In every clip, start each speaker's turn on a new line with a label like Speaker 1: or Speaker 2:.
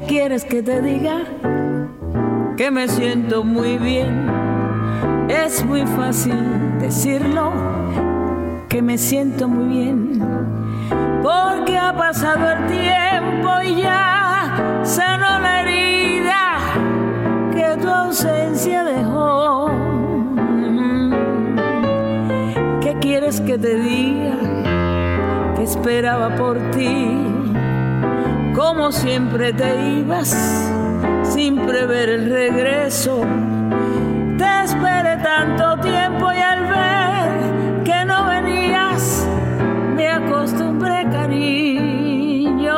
Speaker 1: quieres que te diga? Que me siento muy bien. Es muy fácil decirlo, que me siento muy bien, porque ha pasado el tiempo y ya sanó la herida que tu ausencia dejó. ¿Qué quieres que te diga? Que esperaba por ti, como siempre te ibas sin prever el regreso. Te esperé tanto tiempo y al ver que no venías me acostumbré, cariño,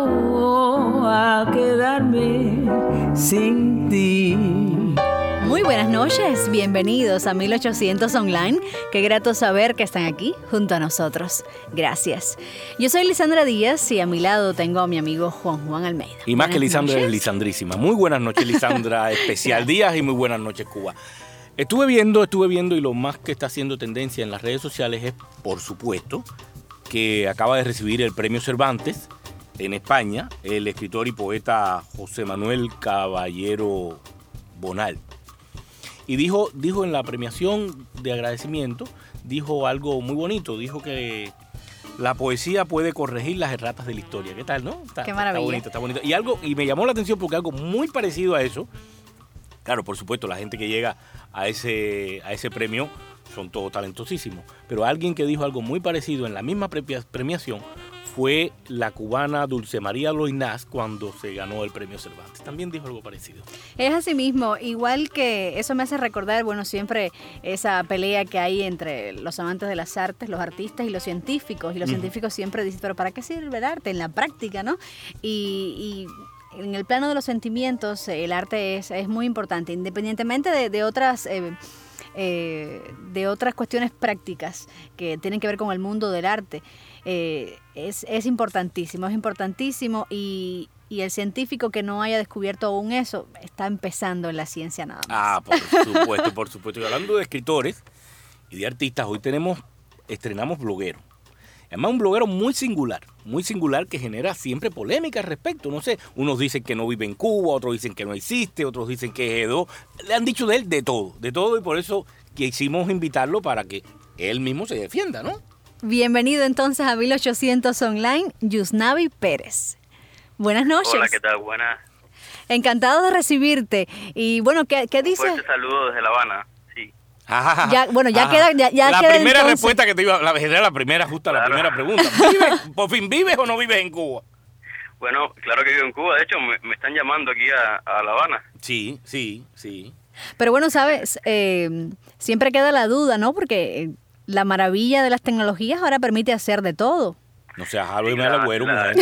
Speaker 1: a quedarme sin ti.
Speaker 2: Muy buenas noches, bienvenidos a 1800 Online. Qué grato saber que están aquí junto a nosotros. Gracias. Yo soy Lisandra Díaz y a mi lado tengo a mi amigo Juan Almeida.
Speaker 3: Y más
Speaker 2: buenas
Speaker 3: que Lisandra
Speaker 2: noches.
Speaker 3: es Lisandrísima. Muy buenas noches, Lisandra, especial Díaz, y muy buenas noches, Cuba. Estuve viendo y lo más que está haciendo tendencia en las redes sociales es, por supuesto, que acaba de recibir el premio Cervantes en España el escritor y poeta José Manuel Caballero Bonal. Y dijo en la premiación de agradecimiento, dijo algo muy bonito, dijo que la poesía puede corregir las erratas de la historia. ¿Qué tal, no?
Speaker 2: Qué maravilla.
Speaker 3: Está bonito. Y me llamó la atención porque algo muy parecido a eso, claro, por supuesto, la gente que llega a ese premio son todos talentosísimos, pero alguien que dijo algo muy parecido en la misma premiación fue la cubana Dulce María Loinás cuando se ganó el premio Cervantes. También dijo algo parecido.
Speaker 2: Es así mismo, igual que eso me hace recordar, bueno, siempre esa pelea que hay entre los amantes de las artes, los artistas y los científicos. Y los científicos siempre dicen, pero ¿para qué sirve el arte? En la práctica, ¿no? Y en el plano de los sentimientos, el arte es muy importante, independientemente de otras cuestiones prácticas que tienen que ver con el mundo del arte. Es importantísimo y el científico que no haya descubierto aún eso está empezando en la ciencia nada más.
Speaker 3: Ah, por supuesto. Y hablando de escritores y de artistas, hoy estrenamos bloguero. Además, un bloguero muy singular que genera siempre polémica al respecto. No sé, unos dicen que no vive en Cuba, otros dicen que no existe, otros dicen que es Edo. Le han dicho de él de todo, y por eso quisimos invitarlo para que él mismo se defienda, ¿no?
Speaker 2: Entonces a 1800 Online, Yusnavi Pérez. Buenas noches.
Speaker 4: Hola, ¿qué tal? Buenas.
Speaker 2: Encantado de recibirte. Y bueno, ¿qué dices?
Speaker 4: Un fuerte saludo desde La Habana, sí.
Speaker 2: Ya queda
Speaker 3: la
Speaker 2: queda
Speaker 3: primera
Speaker 2: entonces.
Speaker 3: respuesta que te iba, la primera, justo
Speaker 4: Claro.
Speaker 3: la primera pregunta. ¿Por fin vives o no vives en Cuba?
Speaker 4: Bueno, claro que vivo en Cuba. De hecho, me están llamando aquí a La Habana.
Speaker 3: Sí.
Speaker 2: Pero bueno, sabes, siempre queda la duda, ¿no? Porque la maravilla de las tecnologías ahora permite hacer de todo.
Speaker 3: No seas algo y me da agüero, mujer.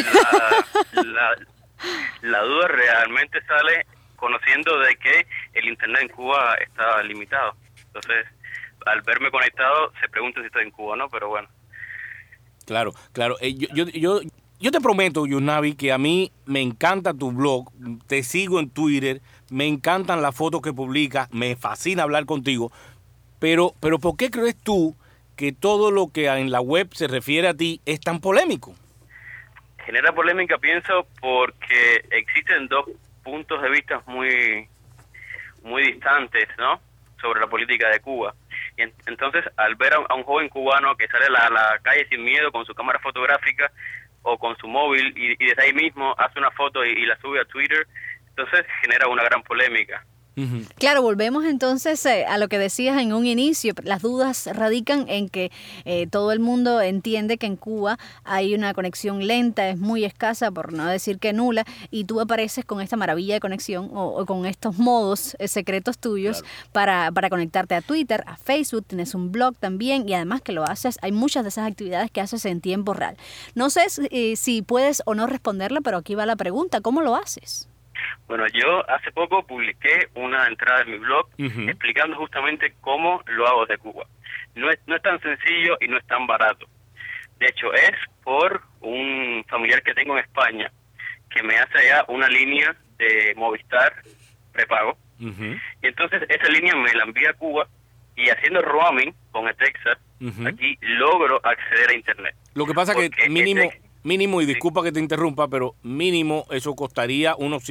Speaker 4: La duda realmente sale conociendo de que el internet en Cuba está limitado. Entonces, al verme conectado, se pregunta si estoy en Cuba o no, pero bueno.
Speaker 3: Claro. Yo te prometo, Yusnavi, que a mí me encanta tu blog, te sigo en Twitter, me encantan las fotos que publicas, me fascina hablar contigo, pero ¿por qué crees tú que todo lo que en la web se refiere a ti es tan polémico?
Speaker 4: Genera polémica, pienso, porque existen dos puntos de vista muy distantes, ¿no?, sobre la política de Cuba. Y entonces, al ver a un joven cubano que sale a la calle sin miedo con su cámara fotográfica o con su móvil y desde ahí mismo hace una foto y la sube a Twitter, entonces genera una gran polémica.
Speaker 3: Uh-huh.
Speaker 2: Claro, volvemos entonces a lo que decías en un inicio. Las dudas radican en que todo el mundo entiende que en Cuba hay una conexión lenta, es muy escasa, por no decir que nula, y tú apareces con esta maravilla de conexión o con estos modos secretos tuyos, claro, para conectarte a Twitter, a Facebook, tienes un blog también, y además que lo haces, hay muchas de esas actividades que haces en tiempo real. No sé si puedes o no responderla, pero aquí va la pregunta, ¿cómo lo haces?
Speaker 4: Bueno, yo hace poco publiqué una entrada en mi blog explicando justamente cómo lo hago de Cuba. No es tan sencillo y no es tan barato. De hecho, es por un familiar que tengo en España que me hace ya una línea de Movistar prepago. Y entonces esa línea me la envía a Cuba y haciendo roaming con el Texas, aquí logro acceder a Internet.
Speaker 3: Lo que pasa que Mínimo, y disculpa que te interrumpa, pero mínimo eso costaría unos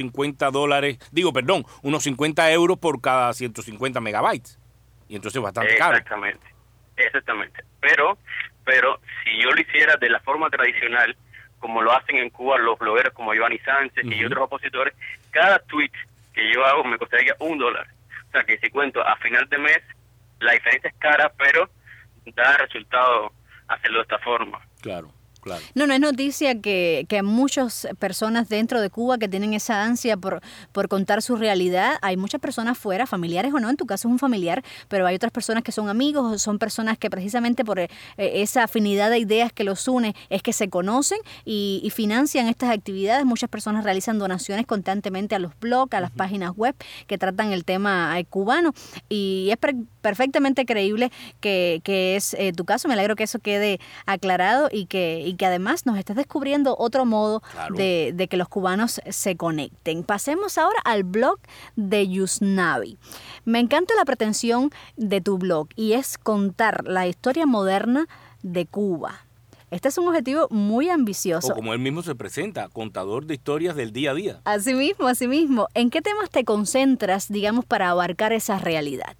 Speaker 3: unos 50 euros por cada 150 megabytes. Y entonces bastante caro.
Speaker 4: Exactamente. Pero si yo lo hiciera de la forma tradicional, como lo hacen en Cuba los blogueros como Giovanni Sánchez y otros opositores, cada tweet que yo hago me costaría $1. O sea que si cuento a final de mes, la diferencia es cara, pero da resultado hacerlo de esta forma.
Speaker 3: Claro.
Speaker 2: No es noticia que muchas personas dentro de Cuba que tienen esa ansia por contar su realidad. Hay muchas personas fuera, familiares o no, en tu caso es un familiar, pero hay otras personas que son amigos, son personas que precisamente por esa afinidad de ideas que los une es que se conocen y financian estas actividades. Muchas personas realizan donaciones constantemente a los blogs, a las páginas web que tratan el tema cubano, y es perfectamente creíble que es tu caso. Me alegro que eso quede aclarado y que además nos estás descubriendo otro modo de que los cubanos se conecten. Pasemos ahora al blog de Yusnavi. Me encanta la pretensión de tu blog y es contar la historia moderna de Cuba. Este es un objetivo muy ambicioso.
Speaker 3: O como él mismo se presenta, contador de historias del día a día.
Speaker 2: Así mismo. ¿En qué temas te concentras, digamos, para abarcar esa realidad?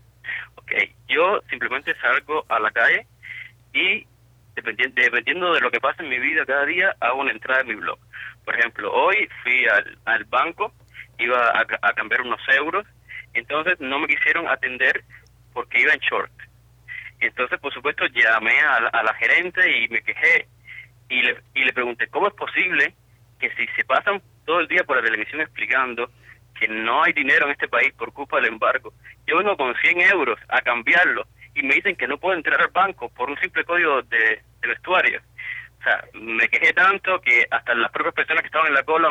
Speaker 4: Yo simplemente salgo a la calle y dependiendo de lo que pasa en mi vida cada día, hago una entrada en mi blog. Por ejemplo, hoy fui al banco, iba a cambiar unos euros, entonces no me quisieron atender porque iba en short. Entonces, por supuesto, llamé a la gerente y me quejé y le pregunté, ¿cómo es posible que si se pasan todo el día por la televisión explicando que no hay dinero en este país por culpa del embargo, yo vengo con 100 euros a cambiarlo y me dicen que no puedo entrar al banco por un simple código de vestuario? O sea, me quejé tanto que hasta las propias personas que estaban en la cola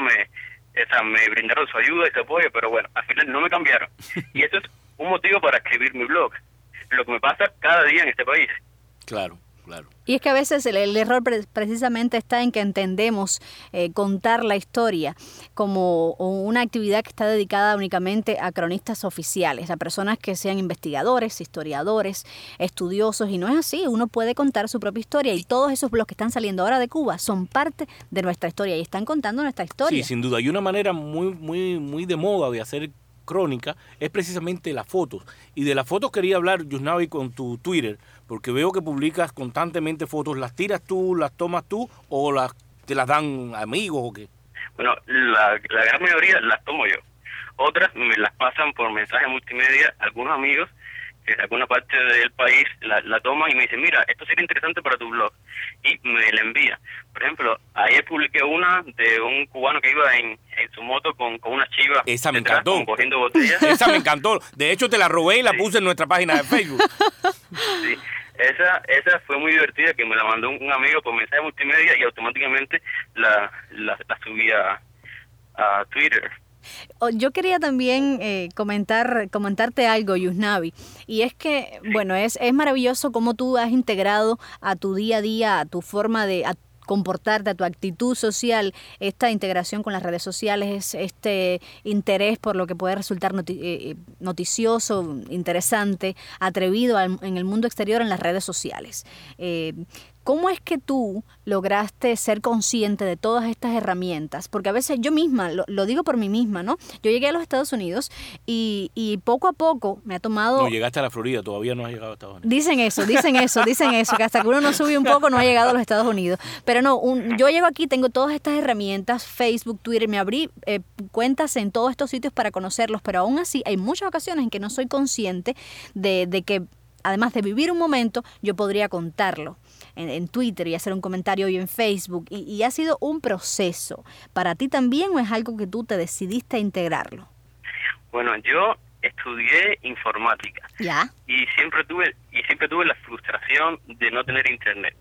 Speaker 4: me brindaron su ayuda y su apoyo, pero bueno, al final no me cambiaron. Y eso es un motivo para escribir mi blog, lo que me pasa cada día en este país.
Speaker 3: Claro.
Speaker 2: Y es que a veces el error precisamente está en que entendemos contar la historia como una actividad que está dedicada únicamente a cronistas oficiales, a personas que sean investigadores, historiadores, estudiosos, y no es así. Uno puede contar su propia historia y todos esos blogs que están saliendo ahora de Cuba son parte de nuestra historia y están contando nuestra historia.
Speaker 3: Sí, sin duda. Y una manera muy de moda de hacer crónica es precisamente las fotos. Y de las fotos quería hablar, Yusnavi, con tu Twitter, porque veo que publicas constantemente fotos. ¿Las tiras tú, las tomas tú o te las dan amigos o qué?
Speaker 4: Bueno, la gran mayoría las tomo yo. Otras me las pasan por mensaje multimedia algunos amigos que de alguna parte del país la toman y me dicen, mira, esto sería interesante para tu blog, y me la envía. Por ejemplo, ayer publiqué una de un cubano que iba en su moto con una chiva.
Speaker 3: Esa me
Speaker 4: detrás,
Speaker 3: encantó.
Speaker 4: Cogiendo botellas.
Speaker 3: Esa me encantó. De hecho, te la robé y la puse en nuestra página de Facebook.
Speaker 4: Sí, esa fue muy divertida, que me la mandó un amigo por mensaje multimedia y automáticamente la subí a Twitter.
Speaker 2: Yo quería también comentarte algo, Yusnavi, y es que, bueno, es maravilloso cómo tú has integrado a tu día a día, a tu forma de comportarte, a tu actitud social, esta integración con las redes sociales, este interés por lo que puede resultar noticioso, interesante, atrevido en el mundo exterior en las redes sociales. ¿Cómo es que tú lograste ser consciente de todas estas herramientas? Porque a veces yo misma, lo digo por mí misma, ¿no? Yo llegué a los Estados Unidos y poco a poco me ha tomado...
Speaker 3: No, llegaste a la Florida, todavía no has llegado a Estados Unidos.
Speaker 2: Dicen eso, que hasta que uno no sube un poco no ha llegado a los Estados Unidos. Pero no, yo llego aquí, tengo todas estas herramientas, Facebook, Twitter, me abrí cuentas en todos estos sitios para conocerlos, pero aún así hay muchas ocasiones en que no soy consciente de que, además de vivir un momento, yo podría contarlo en Twitter y hacer un comentario hoy en Facebook, y ha sido un proceso. ¿Para ti también o es algo que tú te decidiste a integrarlo?
Speaker 4: Bueno, yo estudié informática.
Speaker 2: ¿Ya?
Speaker 4: Y siempre tuve la frustración de no tener internet.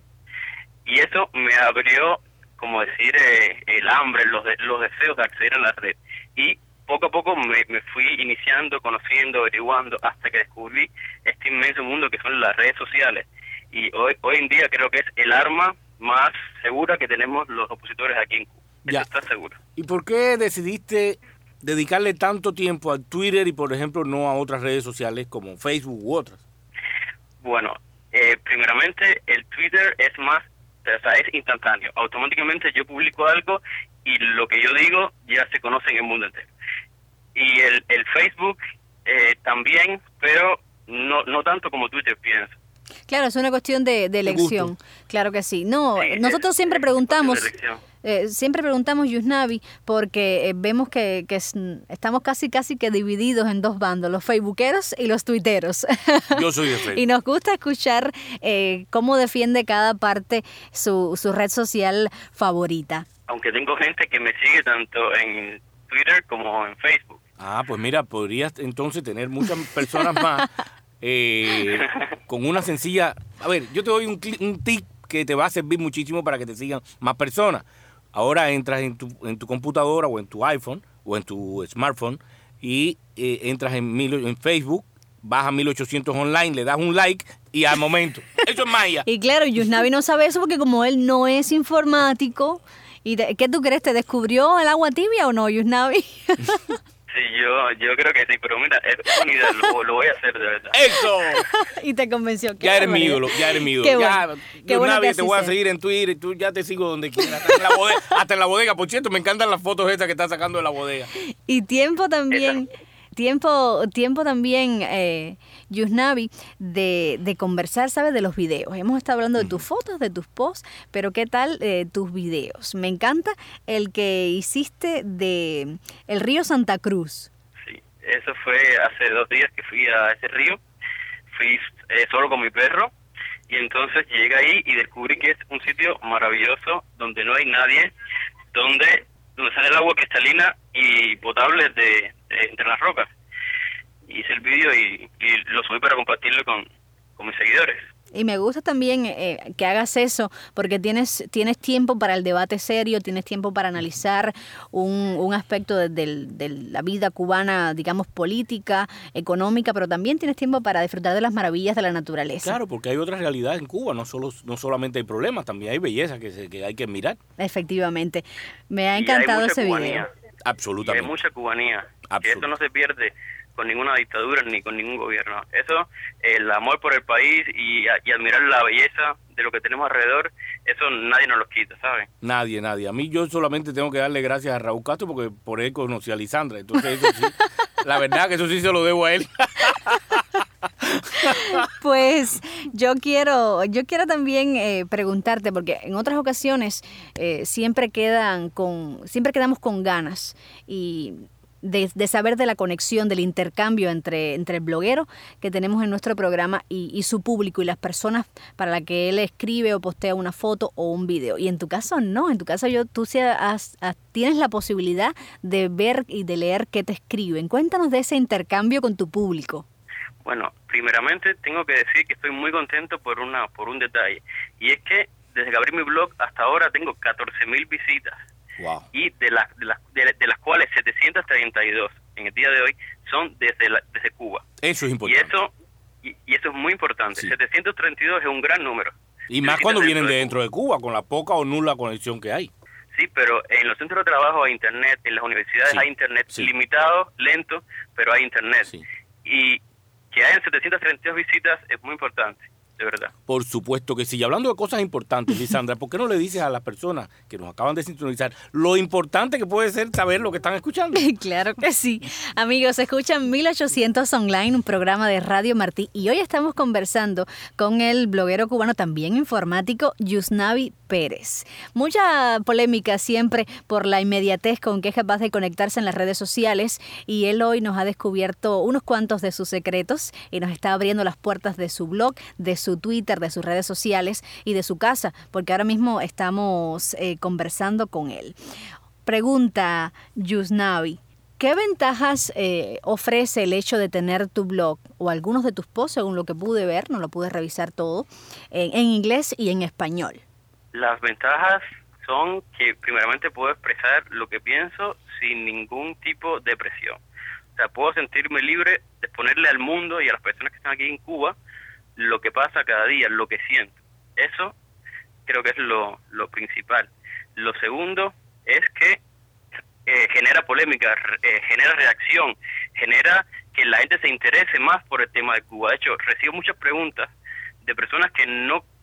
Speaker 4: Y eso me abrió, como decir, el hambre, los deseos de acceder a la red. Y poco a poco me fui iniciando, conociendo, averiguando, hasta que descubrí este inmenso mundo que son las redes sociales. Y hoy en día creo que es el arma más segura que tenemos los opositores aquí en Cuba.
Speaker 3: Ya.
Speaker 4: Eso está seguro.
Speaker 3: ¿Y por qué decidiste dedicarle tanto tiempo a Twitter y, por ejemplo, no a otras redes sociales como Facebook u otras?
Speaker 4: Bueno, primeramente el Twitter es más O sea, es instantáneo. Automáticamente yo publico algo y lo que yo digo ya se conoce en el mundo entero. Y el Facebook también, pero no tanto como Twitter piensa.
Speaker 2: Claro, es una cuestión de elección. Claro que sí. No,
Speaker 4: Sí,
Speaker 2: nosotros siempre preguntamos,
Speaker 4: elección.
Speaker 2: Yusnavi, porque vemos que estamos casi que divididos en dos bandos, los facebookeros y los tuiteros.
Speaker 3: Yo soy de Facebook.
Speaker 2: Y nos gusta escuchar cómo defiende cada parte su red social favorita.
Speaker 4: Aunque tengo gente que me sigue tanto en Twitter como en Facebook.
Speaker 3: Ah, pues mira, podrías entonces tener muchas personas más con una sencilla... A ver, yo te doy un tip que te va a servir muchísimo para que te sigan más personas. Ahora entras en tu computadora o en tu iPhone o en tu smartphone y entras en Facebook, vas a 1800 online, le das un like y al momento. Eso es magia.
Speaker 2: Y claro, Yusnavi no sabe eso porque como él no es informático... ¿Y qué tú crees? ¿Te descubrió el agua tibia o no, Yusnavi?
Speaker 4: Sí, yo creo que sí, pero mira, es una idea, lo voy a hacer de verdad.
Speaker 3: ¡Eso!
Speaker 2: Y te convenció.
Speaker 3: Ya eres mi ídolo, ya eres mi ídolo.
Speaker 2: Qué bueno, qué bueno
Speaker 3: Yusnavi,
Speaker 2: que
Speaker 3: te voy a
Speaker 2: así sea.
Speaker 3: seguir en Twitter, tú ya te sigo donde quieras, hasta en la bodega. Por cierto, me encantan las fotos estas que estás sacando de la bodega.
Speaker 2: Y tiempo también, Yusnavi, de conversar, ¿sabes? De los videos. Hemos estado hablando de tus fotos, de tus posts, pero ¿qué tal tus videos? Me encanta el que hiciste de el río Santa Cruz.
Speaker 4: Sí, eso fue hace 2 días que fui a ese río. Fui solo con mi perro y entonces llegué ahí y descubrí que es un sitio maravilloso donde no hay nadie, donde sale el agua cristalina y potable entre las rocas. Hice el vídeo y lo subí para compartirlo con mis seguidores.
Speaker 2: Y me gusta también que hagas eso, porque tienes tiempo para el debate serio, tienes tiempo para analizar un aspecto de la vida cubana, digamos, política, económica, pero también tienes tiempo para disfrutar de las maravillas de la naturaleza.
Speaker 3: Claro, porque hay otras realidades en Cuba, no solamente hay problemas, también hay belleza que hay que mirar.
Speaker 2: Efectivamente. Me ha encantado ese video.
Speaker 3: Absolutamente.
Speaker 4: Y hay mucha cubanía. Que eso
Speaker 3: Absolutamente.
Speaker 4: no se pierde con ninguna dictadura ni con ningún gobierno. Eso, el amor por el país y admirar la belleza de lo que tenemos alrededor, eso nadie nos lo quita, ¿sabes?
Speaker 3: Nadie. A mí yo solamente tengo que darle gracias a Raúl Castro porque por él conocí a Lisandra. Entonces eso sí, la verdad que eso sí se lo debo a él.
Speaker 2: Pues yo quiero también preguntarte, porque en otras ocasiones siempre quedamos con ganas y de saber de la conexión, del intercambio entre el bloguero que tenemos en nuestro programa y su público y las personas para las que él escribe o postea una foto o un video. Y en tu caso no, en tu caso tú sí tienes la posibilidad de ver y de leer qué te escriben. Cuéntanos de ese intercambio con tu público.
Speaker 4: Bueno, primeramente tengo que decir que estoy muy contento por un detalle, y es que desde que abrí mi blog hasta ahora tengo 14,000 visitas.
Speaker 3: Wow.
Speaker 4: Y de las cuales 732 en el día de hoy son desde Cuba.
Speaker 3: Eso es importante.
Speaker 4: Y eso es muy importante.
Speaker 3: Sí.
Speaker 4: 732 es un gran número.
Speaker 3: Y más cuando vienen de dentro de Cuba, con la poca o nula conexión que hay.
Speaker 4: Sí, pero en los centros de trabajo hay internet, en las universidades hay internet, limitado, lento, pero hay internet.
Speaker 3: Sí.
Speaker 4: Y que hayan 732 visitas es muy importante, de verdad.
Speaker 3: Por supuesto que sí. Y hablando de cosas importantes, Lisandra, ¿por qué no le dices a las personas que nos acaban de sintonizar lo importante que puede ser saber lo que están escuchando?
Speaker 2: Claro que sí. Amigos, escuchan 1800 Online, un programa de Radio Martí, y hoy estamos conversando con el bloguero cubano, también informático, Yusnavi Pérez. Mucha polémica siempre por la inmediatez con que es capaz de conectarse en las redes sociales, y él hoy nos ha descubierto unos cuantos de sus secretos y nos está abriendo las puertas de su blog, de su Twitter, de sus redes sociales y de su casa, porque ahora mismo estamos conversando con él. Pregunta Yusnavi, ¿qué ventajas ofrece el hecho de tener tu blog o algunos de tus posts, según lo que pude ver, no lo pude revisar todo, en inglés y en español?
Speaker 4: Las ventajas son que primeramente puedo expresar lo que pienso sin ningún tipo de presión. O sea, puedo sentirme libre de exponerle al mundo y a las personas que están aquí en Cuba lo que pasa cada día, lo que siento. Eso creo que es lo principal. Lo segundo es que genera polémica, genera reacción, genera que la gente se interese más por el tema de Cuba. De hecho, recibo muchas preguntas de personas que no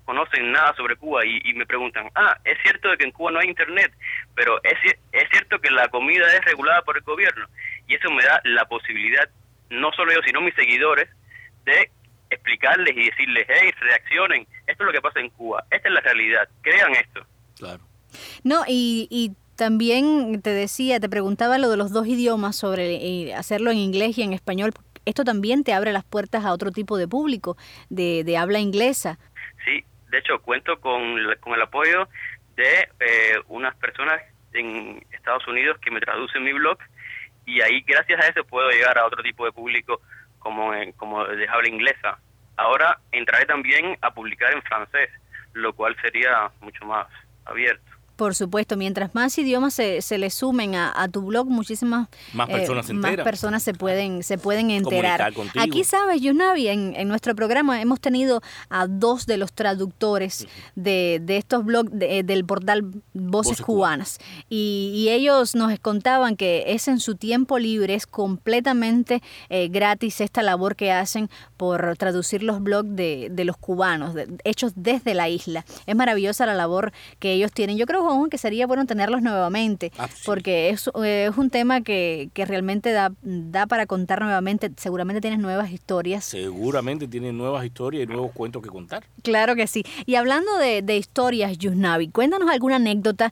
Speaker 4: conocen nada sobre Cuba y me preguntan, es cierto de que en Cuba no hay internet, pero es cierto que la comida es regulada por el gobierno, y eso me da la posibilidad, no solo yo, sino mis seguidores, de explicarles y decirles, hey, reaccionen, esto es lo que pasa en Cuba, esta es la realidad, crean esto.
Speaker 3: Claro.
Speaker 2: No, y también te preguntaba lo de los dos idiomas, sobre hacerlo en inglés y en español. Esto también te abre las puertas a otro tipo de público, de habla inglesa.
Speaker 4: Sí, de hecho cuento con el apoyo de unas personas en Estados Unidos que me traducen mi blog, y ahí gracias a eso puedo llegar a otro tipo de público como de habla inglesa. Ahora entraré también a publicar en francés, lo cual sería mucho más abierto.
Speaker 2: Por supuesto, mientras más idiomas se le sumen a tu blog, muchísimas
Speaker 3: más personas
Speaker 2: se pueden enterar. Aquí, sabes, Yusnavi, en nuestro programa hemos tenido a 2 de los traductores de estos blogs del portal Voces Cubanas, y ellos nos contaban que es en su tiempo libre, es completamente gratis esta labor que hacen por traducir los blogs de los cubanos, hechos desde la isla. Es maravillosa la labor que ellos tienen. Yo creo que sería bueno tenerlos nuevamente, porque es un tema que realmente da para contar nuevamente. Seguramente tienes nuevas historias.
Speaker 3: Seguramente tienen nuevas historias y nuevos cuentos que contar.
Speaker 2: Claro que sí. Y hablando de historias, Yusnavi, cuéntanos alguna anécdota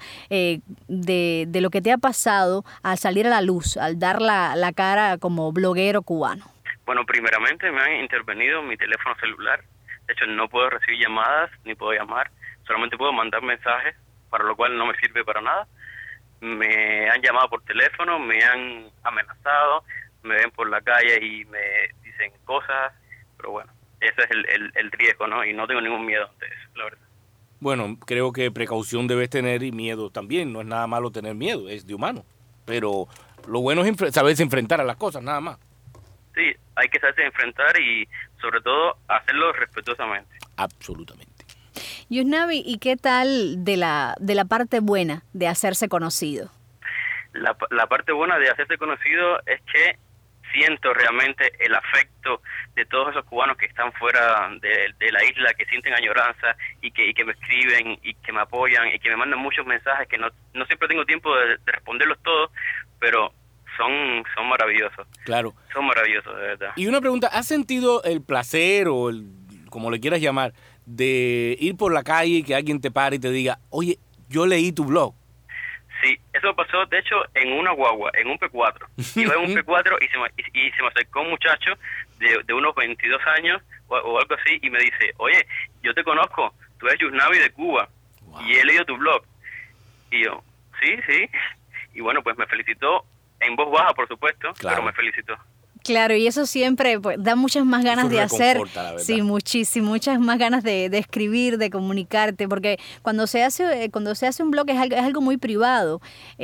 Speaker 2: de lo que te ha pasado al salir a la luz, al dar la cara como bloguero cubano.
Speaker 4: Bueno, primeramente me han intervenido mi teléfono celular. De hecho, no puedo recibir llamadas ni puedo llamar, solamente puedo mandar mensajes, para lo cual no me sirve para nada. Me han llamado por teléfono, me han amenazado, me ven por la calle y me dicen cosas, pero bueno, ese es el riesgo, ¿no? Y no tengo ningún miedo ante eso, la verdad.
Speaker 3: Bueno, creo que precaución debes tener y miedo también. No es nada malo tener miedo, es de humano. Pero lo bueno es saberse enfrentar a las cosas, nada más.
Speaker 4: Sí, hay que saberse enfrentar y sobre todo hacerlo respetuosamente.
Speaker 3: Absolutamente.
Speaker 2: Yusnavi, ¿y qué tal de la parte buena de hacerse conocido?
Speaker 4: La parte buena de hacerse conocido es que siento realmente el afecto de todos esos cubanos que están fuera de la isla, que sienten añoranza y que me escriben y que me apoyan y que me mandan muchos mensajes que no siempre tengo tiempo de responderlos todos, pero son maravillosos.
Speaker 3: Claro.
Speaker 4: Son maravillosos, de verdad.
Speaker 3: Y una pregunta, ¿has sentido el placer o como le quieras llamar, de ir por la calle y que alguien te pare y te diga, oye, yo leí tu blog?
Speaker 4: Sí, eso pasó, de hecho, en una guagua, en un P4. Iba en un P4 y se me acercó un muchacho de unos 22 años o algo así y me dice, oye, yo te conozco, tú eres Yusnavi de Cuba, wow, y he leído tu blog. Y yo, sí. Y bueno, pues me felicitó, en voz baja, por supuesto, claro, pero me felicitó.
Speaker 2: Claro, y eso siempre da muchas más ganas de hacer, sí, muchas más ganas de escribir, de comunicarte, porque cuando se hace un blog es algo muy privado,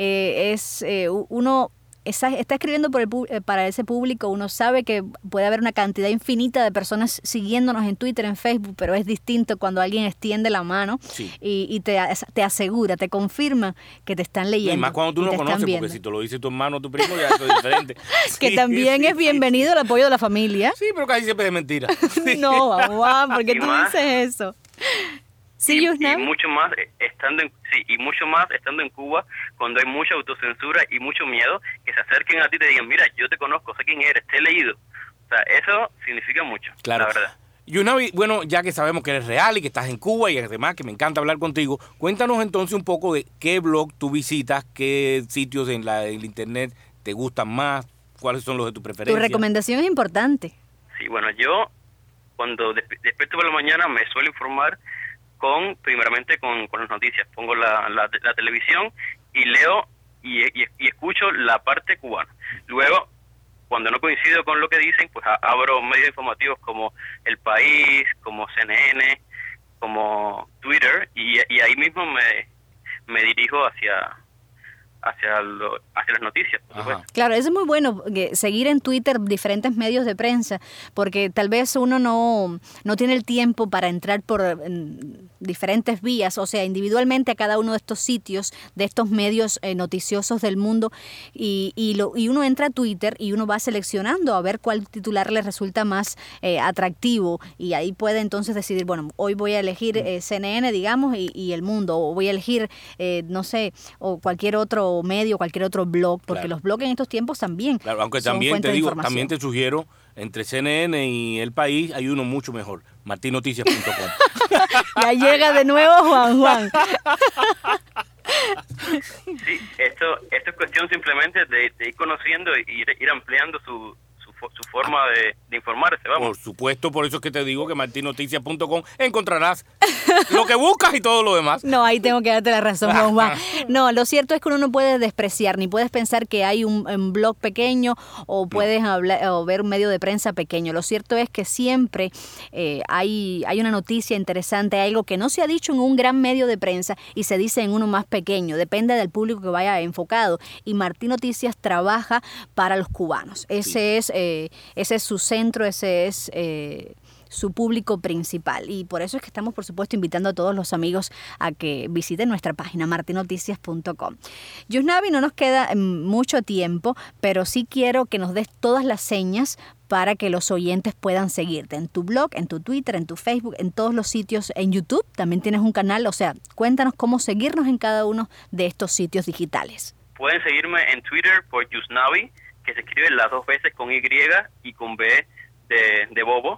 Speaker 2: uno está escribiendo para ese público, uno sabe que puede haber una cantidad infinita de personas siguiéndonos en Twitter, en Facebook, pero es distinto cuando alguien extiende la mano, sí, y te asegura, te confirma que te están leyendo.
Speaker 3: Y más cuando tú no conoces, porque si te lo dice tu hermano o tu primo, ya eso es diferente.
Speaker 2: Que sí, también es bienvenido el apoyo de la familia.
Speaker 3: Sí, pero casi siempre es mentira.
Speaker 2: No, mamá, ¿por qué tú dices eso? Sí,
Speaker 4: y mucho más estando en Cuba, cuando hay mucha autocensura y mucho miedo, que se acerquen a ti y te digan, mira, yo te conozco, sé quién eres, te he leído. O sea, eso significa mucho, claro, la verdad.
Speaker 3: Yusnavi, bueno, ya que sabemos que eres real y que estás en Cuba y además que me encanta hablar contigo, cuéntanos entonces un poco de qué blog tú visitas, qué sitios en el internet te gustan más, cuáles son los de tu preferencia.
Speaker 2: Tu recomendación es importante.
Speaker 4: Sí, bueno, yo cuando despierto por la mañana me suelo informar primeramente con las noticias. Pongo la televisión y leo y escucho la parte cubana. Luego, cuando no coincido con lo que dicen, pues abro medios informativos como El País, como CNN, como Twitter, y ahí mismo me dirijo hacia las noticias, por supuesto.
Speaker 2: Claro, eso es muy bueno, seguir en Twitter diferentes medios de prensa, porque tal vez uno no tiene el tiempo para entrar diferentes vías, o sea, individualmente a cada uno de estos sitios, de estos medios noticiosos del mundo, y uno entra a Twitter y uno va seleccionando a ver cuál titular le resulta más atractivo, y ahí puede entonces decidir, bueno, hoy voy a elegir CNN, digamos, y El Mundo, o voy a elegir, no sé, o cualquier otro medio, cualquier otro blog, porque los blogs en estos tiempos también
Speaker 3: aunque
Speaker 2: son
Speaker 3: también
Speaker 2: fuente
Speaker 3: te
Speaker 2: de
Speaker 3: digo,
Speaker 2: información.
Speaker 3: también te sugiero, entre CNN y El País hay uno mucho mejor, martinoticias.com.
Speaker 2: Ya llega de nuevo Juan.
Speaker 4: Sí, esto es cuestión simplemente de ir conociendo y ir ampliando su forma de informarse, vamos.
Speaker 3: Por supuesto, por eso es que te digo que martinoticias.com encontrarás lo que buscas y todo lo demás.
Speaker 2: No, ahí tengo que darte la razón, Juan. No, lo cierto es que uno no puede despreciar, ni puedes pensar que hay un blog pequeño o puedes hablar o ver un medio de prensa pequeño. Lo cierto es que siempre hay una noticia interesante, hay algo que no se ha dicho en un gran medio de prensa y se dice en uno más pequeño. Depende del público que vaya enfocado. Y Martín Noticias trabaja para los cubanos. Ese es su centro, ese es su público principal, y por eso es que estamos, por supuesto, invitando a todos los amigos a que visiten nuestra página martinoticias.com. Yusnavi, no nos queda mucho tiempo, pero sí quiero que nos des todas las señas para que los oyentes puedan seguirte en tu blog, en tu Twitter, en tu Facebook, en todos los sitios, en YouTube. También tienes un canal, o sea, cuéntanos cómo seguirnos en cada uno de estos sitios digitales.
Speaker 4: Pueden seguirme en Twitter por Yusnavi, que se escribe las dos veces con Y y con B de bobo.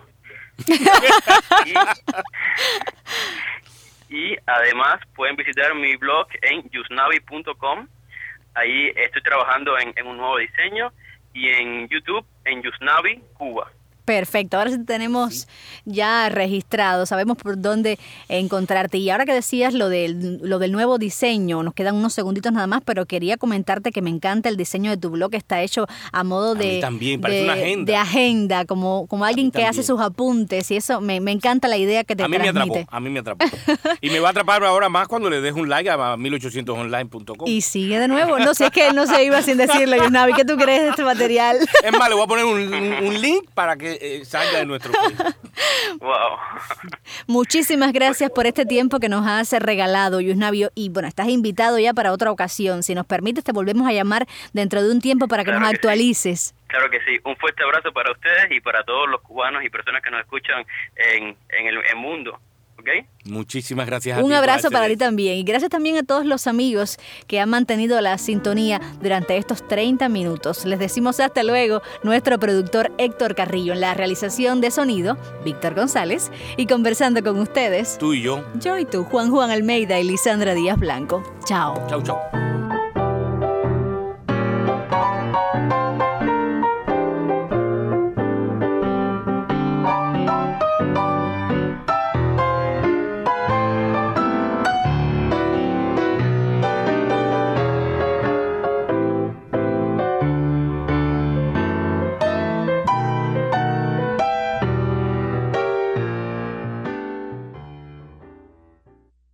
Speaker 4: y además pueden visitar mi blog en yusnavi.com. Ahí estoy trabajando en un nuevo diseño, y en YouTube en Yusnavi Cuba.
Speaker 2: Perfecto, ahora sí tenemos ya registrado, sabemos por dónde encontrarte. Y ahora que decías lo del nuevo diseño, nos quedan unos segunditos nada más, pero quería comentarte que me encanta el diseño de tu blog, está hecho a modo de,
Speaker 3: también, parece una agenda.
Speaker 2: De agenda, como alguien que hace sus apuntes, y eso me encanta la idea que te transmite.
Speaker 3: A mí me atrapó. Y me va a atrapar ahora más cuando le des un like a 1800online.com.
Speaker 2: Y sigue de nuevo, no sé, es que no se iba sin decirlo, Yusnavi. ¿Qué tú crees de este material?
Speaker 3: Es más, le voy a poner un link para que salga de nuestro país.
Speaker 4: Wow.
Speaker 2: Muchísimas gracias por este tiempo que nos has regalado, Yusnavi. Y bueno, estás invitado ya para otra ocasión. Si nos permites, te volvemos a llamar dentro de un tiempo para que nos actualices.
Speaker 4: Sí. Claro que sí. Un fuerte abrazo para ustedes y para todos los cubanos y personas que nos escuchan en el mundo. ¿Okay?
Speaker 3: Muchísimas gracias a ti.
Speaker 2: Un abrazo para ti también. Y gracias también a todos los amigos que han mantenido la sintonía durante estos 30 minutos. Les decimos hasta luego. Nuestro productor Héctor Carrillo, en la realización de sonido, Víctor González, y conversando con ustedes,
Speaker 3: tú y yo
Speaker 2: y tú, Juan Almeida y Lisandra Díaz Blanco. Chao.
Speaker 3: Chau.